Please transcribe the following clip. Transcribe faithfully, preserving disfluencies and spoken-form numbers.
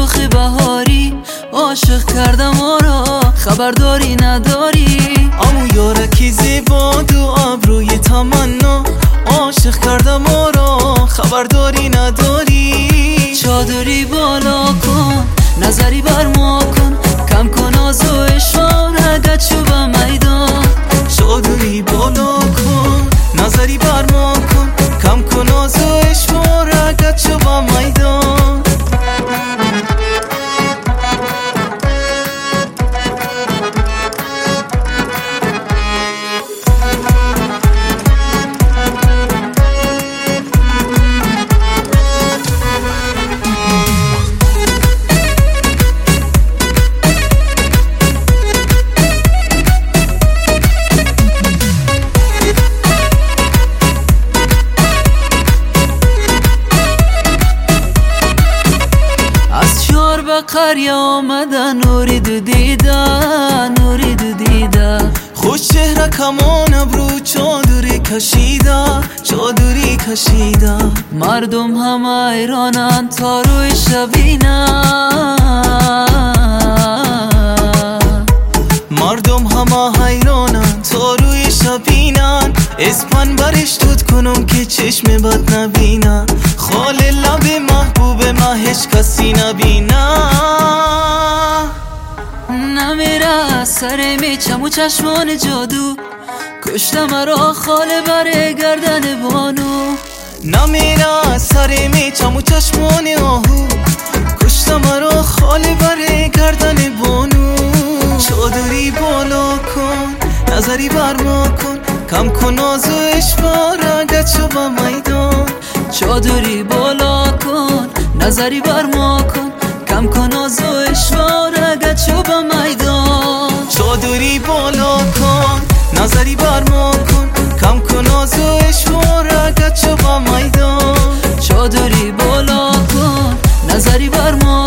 شاخ بهاری عاشق کردم ما را، خبرداری نداری؟ امو یارکی زیباد و ابروی تمنا، عاشق کردم ما را، خبرداری نداری؟ چادری بالا کن، نظری بر ما کن، کم کن آز و اشاره گچو به میدان. چادری بالا کن، نظری بر ما کن، کم کن آز و اشاره گچو به میدان. قریه آمدن نوری دو دیده، نوری دو دیده. خوش چهره کمان ابرو چادری کشیده، چادری کشیده. مردم همه ایرانن تا روی شبینه، مردم همه حیرانن تا روی شبینن. اسپن برش دود کنم که چشم بد نبینن، خال لب محبوب ما هیچ کسی نبینه. نمیره سر میچم و چشمان جادو، کشته مرا خاله بر گردن بانو. نمیره سر میچم و چشمان آهو، کشته مرا خاله بر گردن بانو. چادری بالا کن، نظری بر ما کن، کم کن آز و اشواره گچو به میدان. چادری بالا کن، نظری بر ما کن، کم کن آز و اشواره گچو به میدان. چادری بالا کن، نظری بر ما کن، کم کن آز و اشواره گچو به میدان. چادری بالا کن، نظری بر ما